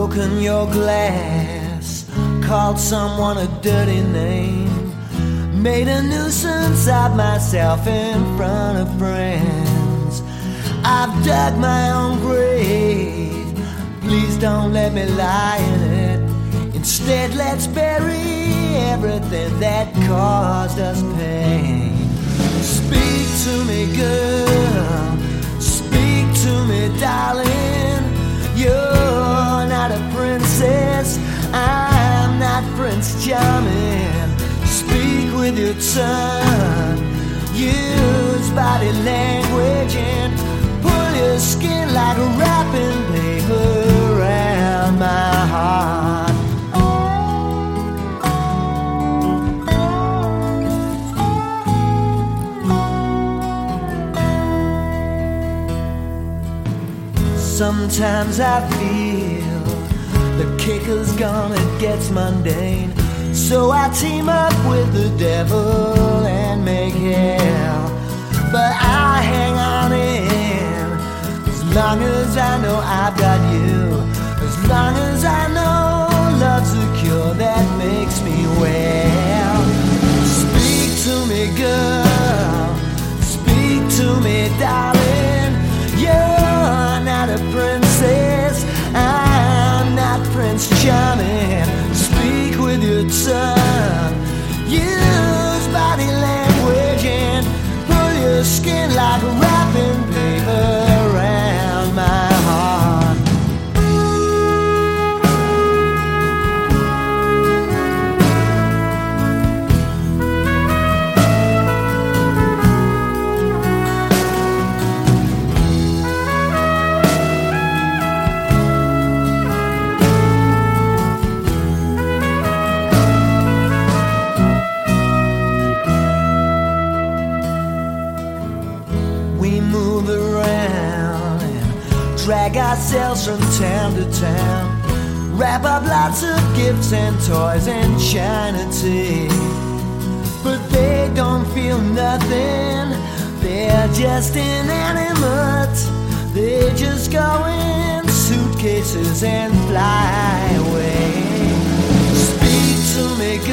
broken your glass, called someone a dirty name, made a nuisance of myself in front of friends. I've dug my own grave, please don't let me lie in it. Instead, let's bury everything that caused us pain. Speak to me, girl, speak to me, darling. You're not a princess, I'm not Prince Charming. Speak with your tongue, use body language, and pull your skin like a wrapping paper around my heart. Sometimes I feel the kicker's gone, it gets mundane, so I team up with the devil and make hell. But I hang on in, as long as I know I've got you, as long as I know love's a cure that makes me well. Speak to me, girl, speak to me, darling. You're not a princess, I'm not Prince Charming. Speak with your tongue, use body language, and pull your skin like wrapping paper around my heart. Drag ourselves from town to town, wrap up lots of gifts and toys and china tea. But they don't feel nothing, they're just inanimate. They just go in suitcases and fly away. Speak to me,